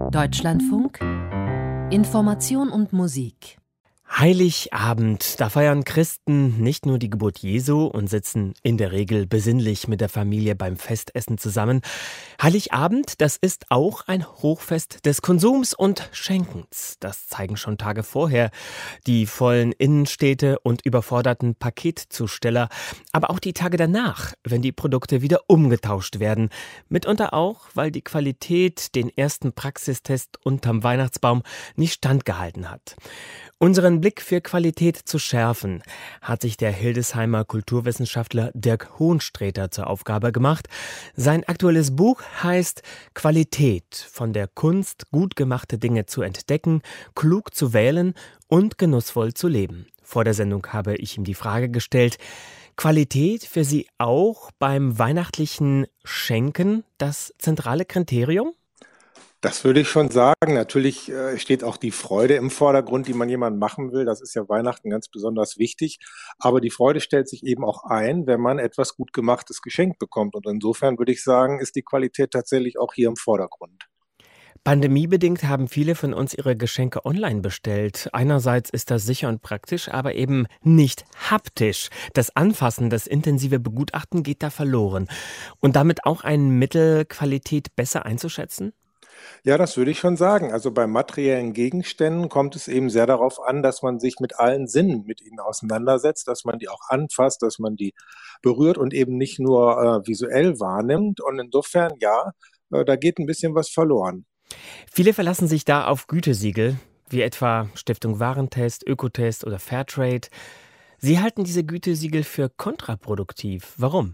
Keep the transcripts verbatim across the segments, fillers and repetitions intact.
Deutschlandfunk Information und Musik. Heiligabend, da feiern Christen nicht nur die Geburt Jesu und sitzen in der Regel besinnlich mit der Familie beim Festessen zusammen. Heiligabend, das ist auch ein Hochfest des Konsums und Schenkens. Das zeigen schon Tage vorher die vollen Innenstädte und überforderten Paketzusteller, aber auch die Tage danach, wenn die Produkte wieder umgetauscht werden. Mitunter auch, weil die Qualität den ersten Praxistest unterm Weihnachtsbaum nicht standgehalten hat. Unseren Blick für Qualität zu schärfen, hat sich der Hildesheimer Kulturwissenschaftler Dirk Hohnsträter zur Aufgabe gemacht. Sein aktuelles Buch heißt Qualität, von der Kunst, gut gemachte Dinge zu entdecken, klug zu wählen und genussvoll zu leben. Vor der Sendung habe ich ihm die Frage gestellt: Qualität für Sie auch beim weihnachtlichen Schenken das zentrale Kriterium? Das würde ich schon sagen. Natürlich äh, steht auch die Freude im Vordergrund, die man jemandem machen will. Das ist ja Weihnachten ganz besonders wichtig. Aber die Freude stellt sich eben auch ein, wenn man etwas gut gemachtes geschenkt bekommt. Und insofern würde ich sagen, ist die Qualität tatsächlich auch hier im Vordergrund. Pandemiebedingt haben viele von uns ihre Geschenke online bestellt. Einerseits ist das sicher und praktisch, aber eben nicht haptisch. Das Anfassen, das intensive Begutachten geht da verloren. Und damit auch ein Mittel, Qualität besser einzuschätzen? Ja, das würde ich schon sagen. Also bei materiellen Gegenständen kommt es eben sehr darauf an, dass man sich mit allen Sinnen mit ihnen auseinandersetzt, dass man die auch anfasst, dass man die berührt und eben nicht nur äh, visuell wahrnimmt. Und insofern, ja, äh, da geht ein bisschen was verloren. Viele verlassen sich da auf Gütesiegel, wie etwa Stiftung Warentest, Ökotest oder Fairtrade. Sie halten diese Gütesiegel für kontraproduktiv. Warum?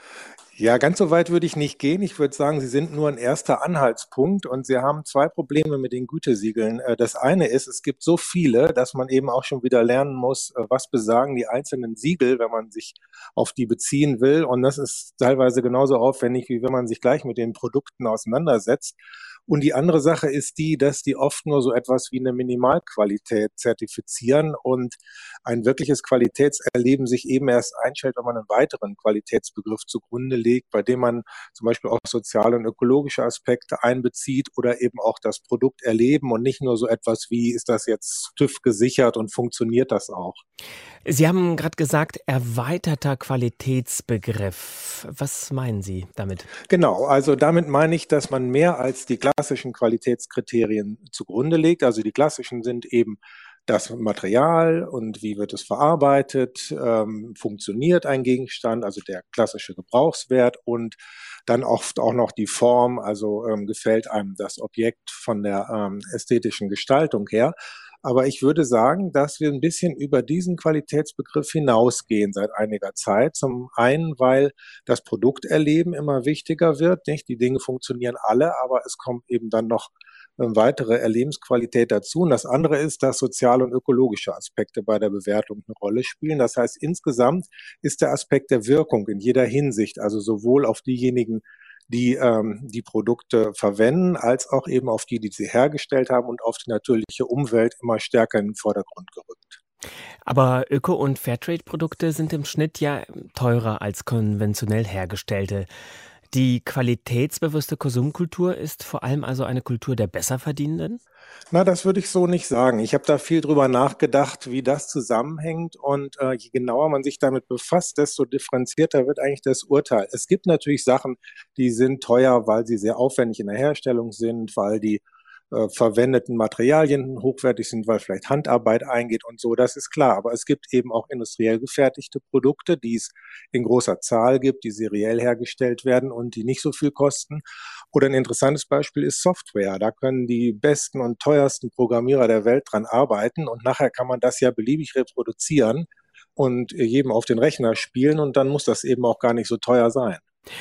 Ja, ganz so weit würde ich nicht gehen. Ich würde sagen, sie sind nur ein erster Anhaltspunkt und sie haben zwei Probleme mit den Gütesiegeln. Äh, Das eine ist, es gibt so viele, dass man eben auch schon wieder lernen muss, äh, was besagen die einzelnen Siegel, wenn man sich auf die beziehen will. Und das ist teilweise genauso aufwendig, wie wenn man sich gleich mit den Produkten auseinandersetzt. Und die andere Sache ist die, dass die oft nur so etwas wie eine Minimalqualität zertifizieren und ein wirkliches Qualitätserleben sich eben erst einstellt, wenn man einen weiteren Qualitätsbegriff zugrunde legt, bei dem man zum Beispiel auch soziale und ökologische Aspekte einbezieht oder eben auch das Produkt erleben und nicht nur so etwas wie, ist das jetzt TÜV gesichert und funktioniert das auch? Sie haben gerade gesagt, erweiterter Qualitätsbegriff. Was meinen Sie damit? Genau, also damit meine ich, dass man mehr als die klassischen Qualitätskriterien zugrunde legt. Also die klassischen sind eben das Material und wie wird es verarbeitet, ähm, funktioniert ein Gegenstand, also der klassische Gebrauchswert und dann oft auch noch die Form, also ähm, gefällt einem das Objekt von der ähm, ästhetischen Gestaltung her. Aber ich würde sagen, dass wir ein bisschen über diesen Qualitätsbegriff hinausgehen seit einiger Zeit. Zum einen, weil das Produkterleben immer wichtiger wird, nicht? Die Dinge funktionieren alle, aber es kommt eben dann noch ähm, weitere Erlebensqualität dazu. Und das andere ist, dass soziale und ökologische Aspekte bei der Bewertung eine Rolle spielen. Das heißt, insgesamt ist der Aspekt der Wirkung in jeder Hinsicht, also sowohl auf diejenigen, die ähm, die Produkte verwenden, als auch eben auf die, die sie hergestellt haben und auf die natürliche Umwelt immer stärker in den Vordergrund gerückt. Aber Öko- und Fairtrade-Produkte sind im Schnitt ja teurer als konventionell hergestellte. Die qualitätsbewusste Konsumkultur ist vor allem also eine Kultur der Besserverdienenden? Na, das würde ich so nicht sagen. Ich habe da viel drüber nachgedacht, wie das zusammenhängt. Und äh, je genauer man sich damit befasst, desto differenzierter wird eigentlich das Urteil. Es gibt natürlich Sachen, die sind teuer, weil sie sehr aufwendig in der Herstellung sind, weil die äh, verwendeten Materialien hochwertig sind, weil vielleicht Handarbeit eingeht und so, das ist klar. Aber es gibt eben auch industriell gefertigte Produkte, die es in großer Zahl gibt, die seriell hergestellt werden und die nicht so viel kosten. Oder ein interessantes Beispiel ist Software. Da können die besten und teuersten Programmierer der Welt dran arbeiten und nachher kann man das ja beliebig reproduzieren und jedem auf den Rechner spielen und dann muss das eben auch gar nicht so teuer sein.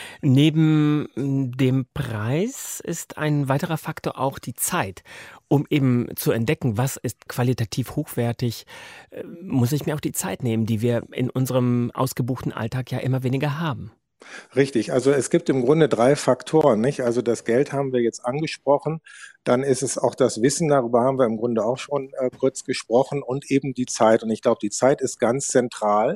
Neben dem Preis ist ein weiterer Faktor auch die Zeit. Um eben zu entdecken, was ist qualitativ hochwertig, äh, muss ich mir auch die Zeit nehmen, die wir in unserem ausgebuchten Alltag ja immer weniger haben. Richtig, also es gibt im Grunde drei Faktoren, nicht? Also das Geld haben wir jetzt angesprochen, dann ist es auch das Wissen, darüber haben wir im Grunde auch schon äh, kurz gesprochen und eben die Zeit. Und ich glaube, die Zeit ist ganz zentral.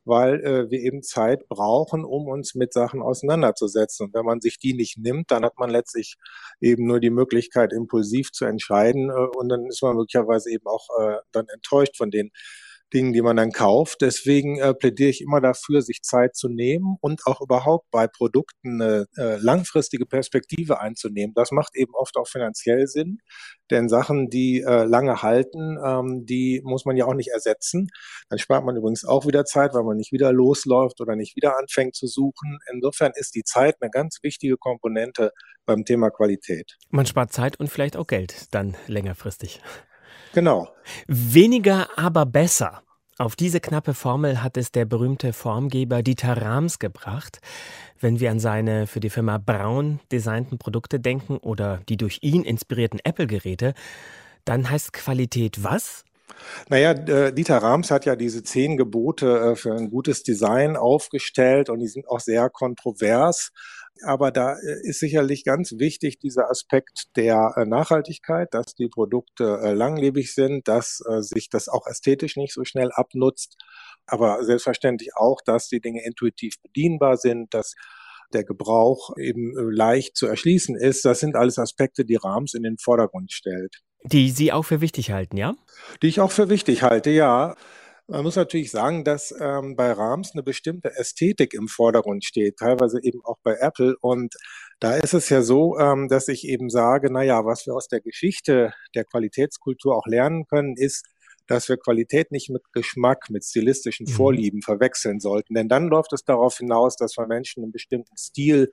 weil äh, wir eben Zeit brauchen, um uns mit Sachen auseinanderzusetzen. Und wenn man sich die nicht nimmt, dann hat man letztlich eben nur die Möglichkeit, impulsiv zu entscheiden äh, und dann ist man möglicherweise eben auch äh, dann enttäuscht von den Dingen, die man dann kauft. Deswegen äh, plädiere ich immer dafür, sich Zeit zu nehmen und auch überhaupt bei Produkten eine äh, langfristige Perspektive einzunehmen. Das macht eben oft auch finanziell Sinn, denn Sachen, die äh, lange halten, ähm, die muss man ja auch nicht ersetzen. Dann spart man übrigens auch wieder Zeit, weil man nicht wieder losläuft oder nicht wieder anfängt zu suchen. Insofern ist die Zeit eine ganz wichtige Komponente beim Thema Qualität. Man spart Zeit und vielleicht auch Geld dann längerfristig. Genau. Weniger, aber besser. Auf diese knappe Formel hat es der berühmte Formgeber Dieter Rams gebracht. Wenn wir an seine für die Firma Braun designten Produkte denken oder die durch ihn inspirierten Apple-Geräte, dann heißt Qualität was? Naja, äh, Dieter Rams hat ja diese zehn Gebote äh, für ein gutes Design aufgestellt und die sind auch sehr kontrovers. Aber da äh, ist sicherlich ganz wichtig dieser Aspekt der äh, Nachhaltigkeit, dass die Produkte äh, langlebig sind, dass äh, sich das auch ästhetisch nicht so schnell abnutzt. Aber selbstverständlich auch, dass die Dinge intuitiv bedienbar sind, dass der Gebrauch eben äh, leicht zu erschließen ist. Das sind alles Aspekte, die Rams in den Vordergrund stellt. Die Sie auch für wichtig halten, ja? Die ich auch für wichtig halte, ja. Man muss natürlich sagen, dass ähm, bei Rams eine bestimmte Ästhetik im Vordergrund steht, teilweise eben auch bei Apple. Und da ist es ja so, ähm, dass ich eben sage, na ja, was wir aus der Geschichte der Qualitätskultur auch lernen können, ist, dass wir Qualität nicht mit Geschmack, mit stilistischen Mhm. Vorlieben verwechseln sollten. Denn dann läuft es darauf hinaus, dass man Menschen einen bestimmten Stil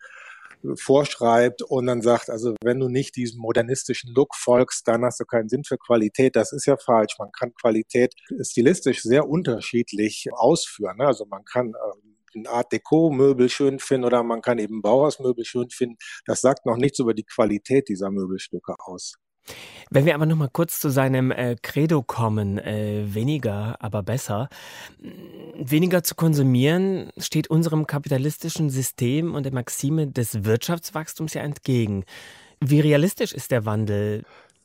vorschreibt und dann sagt, also wenn du nicht diesem modernistischen Look folgst, dann hast du keinen Sinn für Qualität. Das ist ja falsch. Man kann Qualität stilistisch sehr unterschiedlich ausführen. Ne? Also man kann äh, ein Art Deco-Möbel schön finden oder man kann eben Bauhausmöbel schön finden. Das sagt noch nichts über die Qualität dieser Möbelstücke aus. Wenn wir aber noch mal kurz zu seinem äh, Credo kommen, äh, weniger, aber besser. Weniger zu konsumieren steht unserem kapitalistischen System und der Maxime des Wirtschaftswachstums ja entgegen. Wie realistisch ist der Wandel?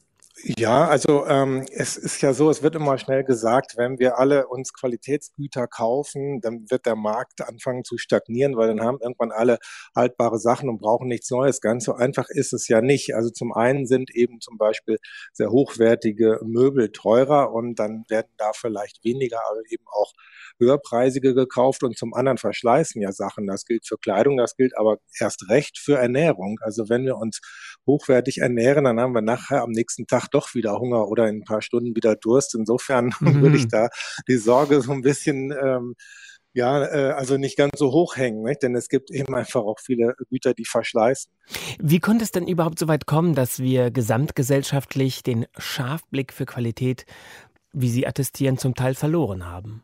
Ja, also ähm, es ist ja so, es wird immer schnell gesagt, wenn wir alle uns Qualitätsgüter kaufen, dann wird der Markt anfangen zu stagnieren, weil dann haben irgendwann alle haltbare Sachen und brauchen nichts Neues. Ganz so einfach ist es ja nicht. Also zum einen sind eben zum Beispiel sehr hochwertige Möbel teurer und dann werden da vielleicht weniger, aber eben auch höherpreisige gekauft und zum anderen verschleißen ja Sachen. Das gilt für Kleidung, das gilt aber erst recht für Ernährung. Also wenn wir uns hochwertig ernähren, dann haben wir nachher am nächsten Tag doch wieder Hunger oder in ein paar Stunden wieder Durst. Insofern Mhm. würde ich da die Sorge so ein bisschen, ähm, ja, äh, also nicht ganz so hoch hängen, nicht? Denn es gibt eben einfach auch viele Güter, die verschleißen. Wie konnte es denn überhaupt so weit kommen, dass wir gesamtgesellschaftlich den Scharfblick für Qualität, wie Sie attestieren, zum Teil verloren haben?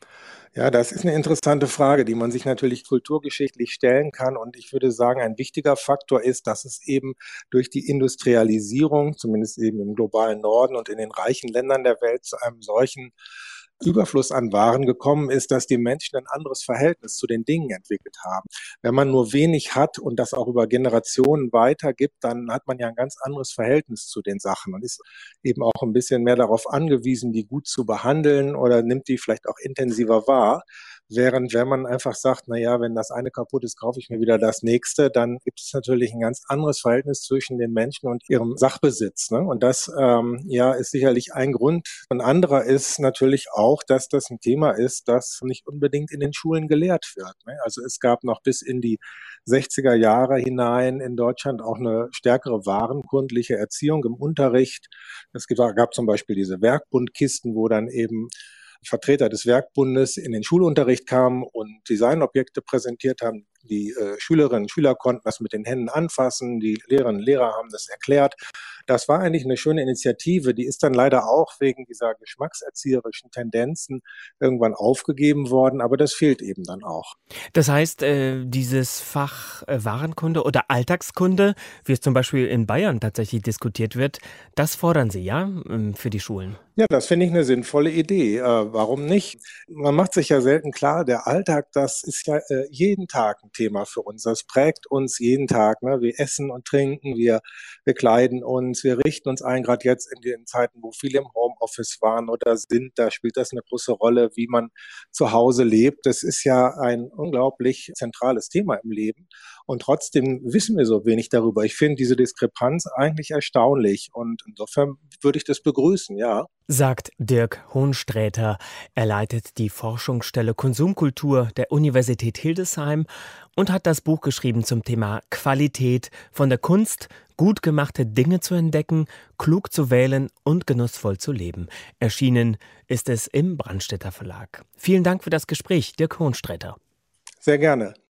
Ja, das ist eine interessante Frage, die man sich natürlich kulturgeschichtlich stellen kann. Und ich würde sagen, ein wichtiger Faktor ist, dass es eben durch die Industrialisierung, zumindest eben im globalen Norden und in den reichen Ländern der Welt, zu einem solchen Überfluss an Waren gekommen ist, dass die Menschen ein anderes Verhältnis zu den Dingen entwickelt haben. Wenn man nur wenig hat und das auch über Generationen weitergibt, dann hat man ja ein ganz anderes Verhältnis zu den Sachen und ist eben auch ein bisschen mehr darauf angewiesen, die gut zu behandeln oder nimmt die vielleicht auch intensiver wahr. Während wenn man einfach sagt, na ja, wenn das eine kaputt ist, kaufe ich mir wieder das nächste, dann gibt es natürlich ein ganz anderes Verhältnis zwischen den Menschen und ihrem Sachbesitz. Ne? Und das ähm, ja ist sicherlich ein Grund. Ein anderer ist natürlich auch, dass das ein Thema ist, das nicht unbedingt in den Schulen gelehrt wird. Ne? Also es gab noch bis in die sechziger Jahre hinein in Deutschland auch eine stärkere warenkundliche Erziehung im Unterricht. Es gab zum Beispiel diese Werkbundkisten, wo dann eben Vertreter des Werkbundes in den Schulunterricht kamen und Designobjekte präsentiert haben. Die äh, Schülerinnen und Schüler konnten das mit den Händen anfassen, die Lehrerinnen und Lehrer haben das erklärt. Das war eigentlich eine schöne Initiative, die ist dann leider auch wegen dieser geschmackserzieherischen Tendenzen irgendwann aufgegeben worden, aber das fehlt eben dann auch. Das heißt, äh, dieses Fach äh, Warenkunde oder Alltagskunde, wie es zum Beispiel in Bayern tatsächlich diskutiert wird, das fordern Sie, ja, ähm, für die Schulen? Ja, das finde ich eine sinnvolle Idee. Äh, warum nicht? Man macht sich ja selten klar, der Alltag, das ist ja äh, jeden Tag ein Thema für uns. Das prägt uns jeden Tag. Ne? Wir essen und trinken, wir, wir kleiden uns, wir richten uns ein. Gerade jetzt in den Zeiten, wo viele im Homeoffice waren oder sind, da spielt das eine große Rolle, wie man zu Hause lebt. Das ist ja ein unglaublich zentrales Thema im Leben. Und trotzdem wissen wir so wenig darüber. Ich finde diese Diskrepanz eigentlich erstaunlich. Und insofern würde ich das begrüßen, ja. Sagt Dirk Hohnsträter. Er leitet die Forschungsstelle Konsumkultur der Universität Hildesheim und hat das Buch geschrieben zum Thema Qualität, von der Kunst, gut gemachte Dinge zu entdecken, klug zu wählen und genussvoll zu leben. Erschienen ist es im Brandstätter Verlag. Vielen Dank für das Gespräch, Dirk Hohnsträter. Sehr gerne.